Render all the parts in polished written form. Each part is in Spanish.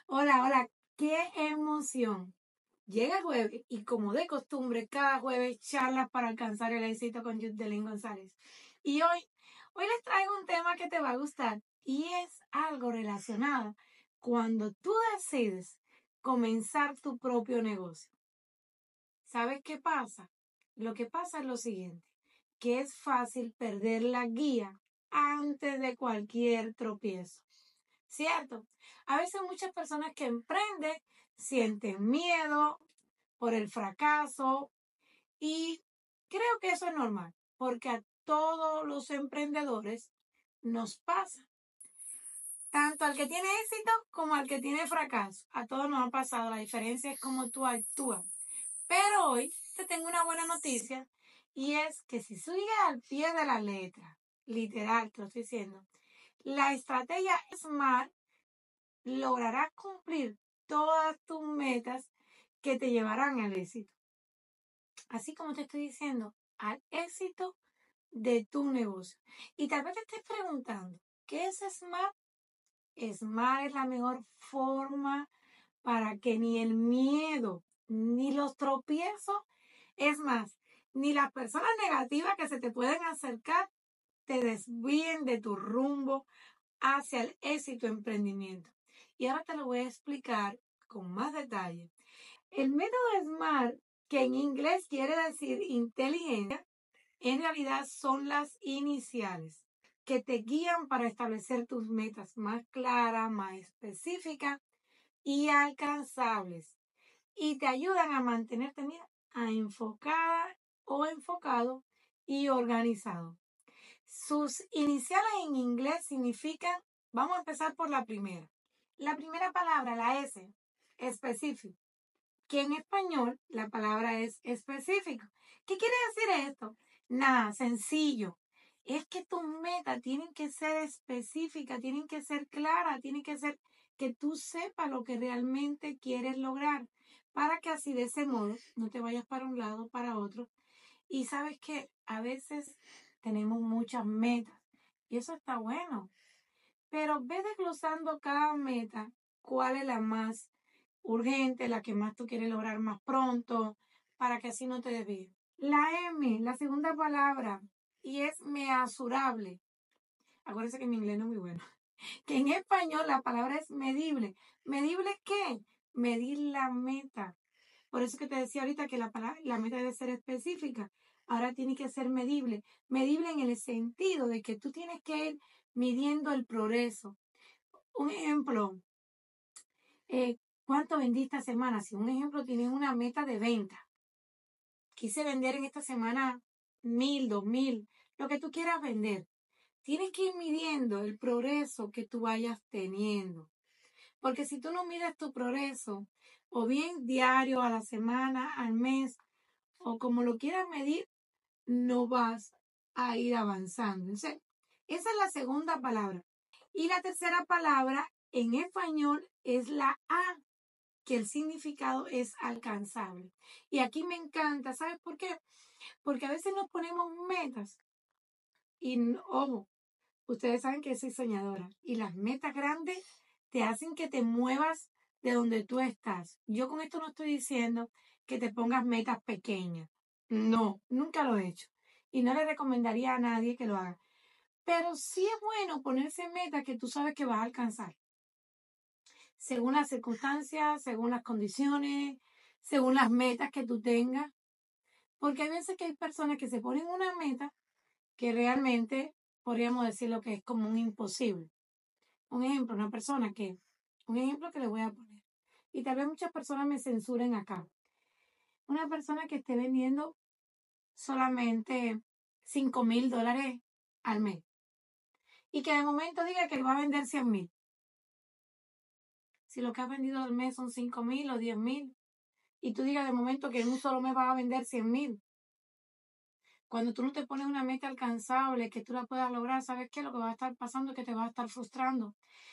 Hola, hola, qué emoción. Llega el jueves y como de costumbre, cada jueves charlas para alcanzar el éxito con Yudelín González. Y hoy les traigo un tema que te va a gustar y es algo relacionado cuando tú decides comenzar tu propio negocio. ¿Sabes qué pasa? Lo que pasa es lo siguiente, que es fácil perder la guía antes de cualquier tropiezo. ¿Cierto? A veces muchas personas que emprenden sienten miedo por el fracaso y creo que eso es normal, porque a todos los emprendedores nos pasa, tanto al que tiene éxito como al que tiene fracaso. A todos nos ha pasado, la diferencia es cómo tú actúas. Pero hoy te tengo una buena noticia y es que si sigues al pie de la letra, literal, te lo estoy diciendo, la estrategia SMART lograrás cumplir todas tus metas que te llevarán al éxito. Así como te estoy diciendo, al éxito de tu negocio. Y tal vez te estés preguntando, ¿qué es SMART? SMART es la mejor forma para que ni el miedo, ni los tropiezos, es más, ni las personas negativas que se te pueden acercar, te desvíen de tu rumbo hacia el éxito emprendimiento. Y ahora te lo voy a explicar con más detalle. El método SMART, que en inglés quiere decir inteligencia, en realidad son las iniciales que te guían para establecer tus metas más claras, más específicas y alcanzables. Y te ayudan a mantenerte, enfocada o enfocado y organizado. Sus iniciales en inglés significan, vamos a empezar por la primera. La primera palabra, la S, específico, que en español la palabra es específico. ¿Qué quiere decir esto? Nada, sencillo. Es que tus metas tienen que ser específicas, tienen que ser claras, tienen que ser que tú sepas lo que realmente quieres lograr, para que así de ese modo no te vayas para un lado o para otro. Y sabes que a veces tenemos muchas metas y eso está bueno, pero ve desglosando cada meta, cuál es la más urgente, la que más tú quieres lograr más pronto, para que así no te desvíes. La M, la segunda palabra, y es measurable. Acuérdense que mi inglés no es muy bueno. Que en español la palabra es medible. ¿Medible qué? Medir la meta. Por eso que te decía ahorita que la meta debe ser específica. Ahora tiene que ser medible. Medible en el sentido de que tú tienes que ir midiendo el progreso. Un ejemplo, ¿cuánto vendí esta semana? Si un ejemplo tienes una meta de venta, quise vender en esta semana 1,000, 2,000, lo que tú quieras vender. Tienes que ir midiendo el progreso que tú vayas teniendo. Porque si tú no mides tu progreso, o bien diario, a la semana, al mes, o como lo quieras medir, no vas a ir avanzando. Entonces, esa es la segunda palabra. Y la tercera palabra en español es la A, que el significado es alcanzable. Y aquí me encanta, ¿sabes por qué? Porque a veces nos ponemos metas y, ojo, ustedes saben que soy soñadora y las metas grandes te hacen que te muevas de donde tú estás. Yo con esto no estoy diciendo que te pongas metas pequeñas. No, nunca lo he hecho. Y no le recomendaría a nadie que lo haga. Pero sí es bueno ponerse metas que tú sabes que vas a alcanzar. Según las circunstancias, según las condiciones, según las metas que tú tengas. Porque hay veces que hay personas que se ponen una meta que realmente podríamos decir lo que es como un imposible. Un ejemplo, un ejemplo que le voy a poner. Y tal vez muchas personas me censuren acá. Una persona que esté vendiendo solamente $5,000 al mes. Y que de momento diga que va a vender 100,000. Si lo que has vendido al mes son 5,000 o 10,000. Y tú digas de momento que en un solo mes vas a vender 100,000. Cuando tú no te pones una meta alcanzable, que tú la puedas lograr, ¿sabes qué? Lo que va a estar pasando es que te va a estar frustrando.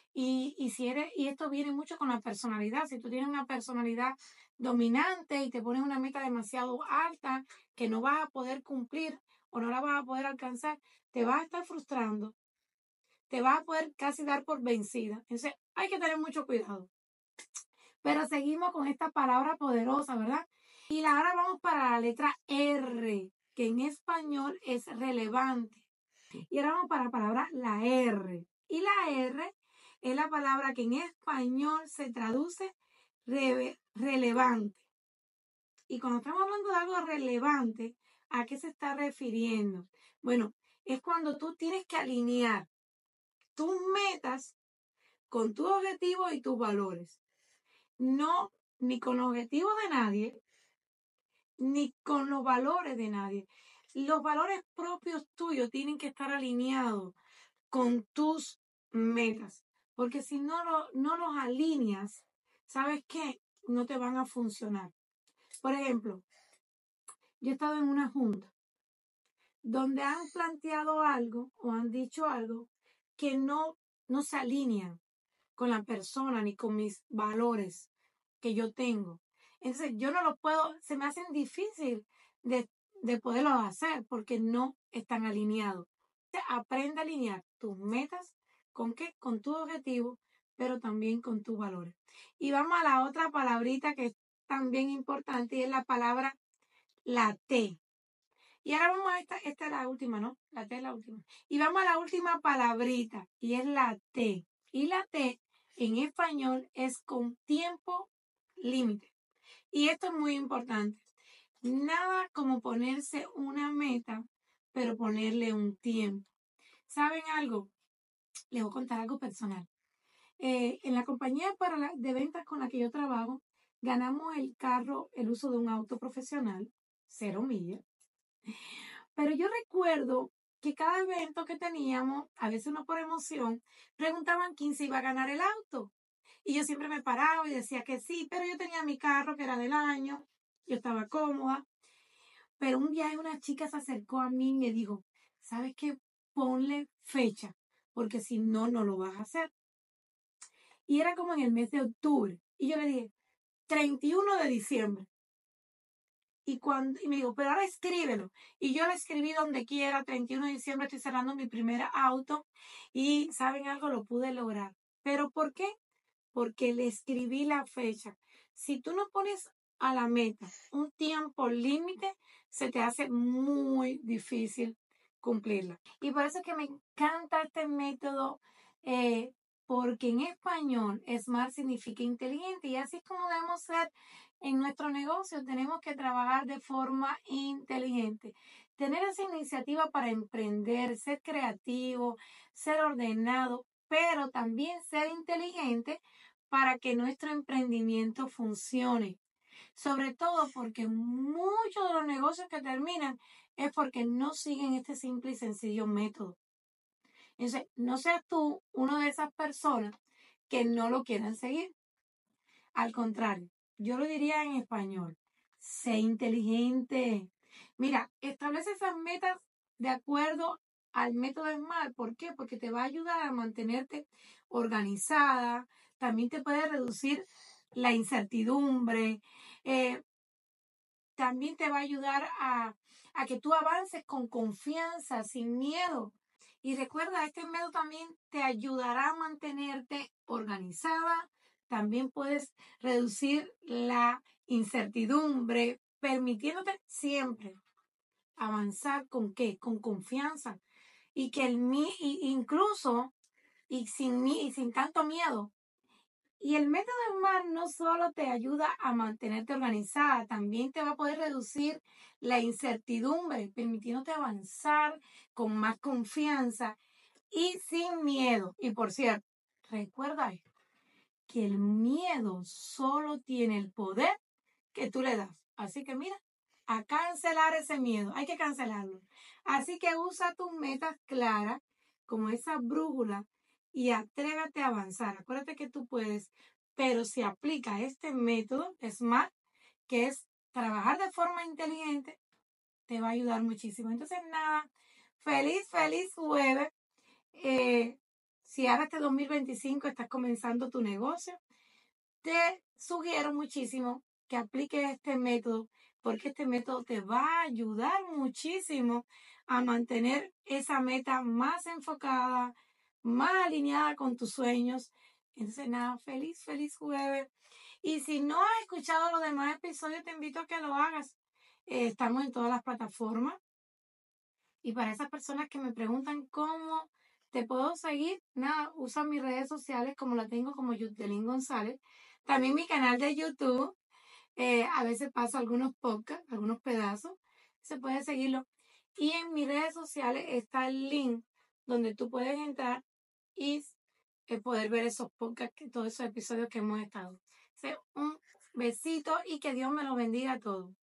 Y esto viene mucho con la personalidad. Si tú tienes una personalidad dominante y te pones una meta demasiado alta que no vas a poder cumplir o no la vas a poder alcanzar, te vas a estar frustrando, te vas a poder casi dar por vencida. Entonces hay que tener mucho cuidado. Pero seguimos con esta palabra poderosa, ¿verdad? Y ahora vamos para la letra R, que en español es relevante. Y ahora vamos para la palabra la R. Y la R es la palabra que en español se traduce relevante. Y cuando estamos hablando de algo relevante, ¿a qué se está refiriendo? Bueno, es cuando tú tienes que alinear tus metas con tus objetivos y tus valores. No ni con los objetivos de nadie, ni con los valores de nadie. Los valores propios tuyos tienen que estar alineados con tus metas, porque si no los alineas, ¿sabes qué? No te van a funcionar. Por ejemplo, yo he estado en una junta donde han planteado algo o han dicho algo que no se alinean con la persona ni con mis valores que yo tengo. Entonces, yo no lo puedo, se me hacen difícil de poderlo hacer porque no están alineados. Aprende a alinear tus metas con qué, con tus objetivos, pero también con tus valores. Y vamos a la otra palabrita que es también importante y es la palabra la T. Y ahora vamos a esta es la última, ¿no? La T es la última. Y vamos a la última palabrita y es la T. Y la T en español es con tiempo límite. Y esto es muy importante. Nada como ponerse una meta, pero ponerle un tiempo. ¿Saben algo? Les voy a contar algo personal. En la compañía de ventas con la que yo trabajo, ganamos el uso de un auto profesional, 0 millas. Pero yo recuerdo que cada evento que teníamos, a veces uno por emoción, preguntaban quién se iba a ganar el auto. Y yo siempre me paraba y decía que sí, pero yo tenía mi carro que era del año, yo estaba cómoda. Pero un día una chica se acercó a mí y me dijo, ¿sabes qué? Ponle fecha, porque si no, no lo vas a hacer. Y era como en el mes de octubre. Y yo le dije, 31 de diciembre. Y me dijo, pero ahora escríbelo. Y yo lo escribí donde quiera, 31 de diciembre estoy cerrando mi primer auto. Y ¿saben algo? Lo pude lograr. ¿Pero por qué? Porque le escribí la fecha. Si tú no pones a la meta un tiempo límite, se te hace muy difícil cumplirla. Y por eso es que me encanta este método, porque en español SMART significa inteligente y así es como debemos ser en nuestro negocio. Tenemos que trabajar de forma inteligente. Tener esa iniciativa para emprender, ser creativo, ser ordenado, pero también ser inteligente para que nuestro emprendimiento funcione. Sobre todo porque muchos de los negocios que terminan es porque no siguen este simple y sencillo método. Entonces, no seas tú una de esas personas que no lo quieran seguir. Al contrario, yo lo diría en español. Sé inteligente. Mira, establece esas metas de acuerdo al método SMART. ¿Por qué? Porque te va a ayudar a mantenerte organizada. También te puede reducir la incertidumbre. También te va a ayudar a que tú avances con confianza, sin miedo. Y recuerda, este método también te ayudará a mantenerte organizada. También puedes reducir la incertidumbre, permitiéndote siempre avanzar con qué, con confianza. Y que incluso y sin tanto miedo. Y el método SMART no solo te ayuda a mantenerte organizada, también te va a poder reducir la incertidumbre, permitiéndote avanzar con más confianza y sin miedo. Y por cierto, recuerda que el miedo solo tiene el poder que tú le das. Así que mira, a cancelar ese miedo, hay que cancelarlo. Así que usa tus metas claras como esa brújula y atrévete a avanzar. Acuérdate que tú puedes, pero si aplica este método SMART, que es trabajar de forma inteligente, te va a ayudar muchísimo. Entonces, nada, feliz jueves. Si ahora este 2025 estás comenzando tu negocio, te sugiero muchísimo que apliques este método, porque este método te va a ayudar muchísimo a mantener esa meta más enfocada, más alineada con tus sueños Entonces, nada, feliz jueves. Y si no has escuchado los demás episodios, te invito a que lo hagas. Estamos en todas las plataformas. Y para esas personas que me preguntan cómo te puedo seguir, nada, usa mis redes sociales como la tengo como Yudelín González. También mi canal de YouTube. A veces paso algunos podcasts, algunos pedazos. Se puede seguirlo. Y en mis redes sociales está el link donde tú puedes entrar y poder ver esos podcasts, todos esos episodios que hemos estado. Un besito y que Dios me los bendiga a todos.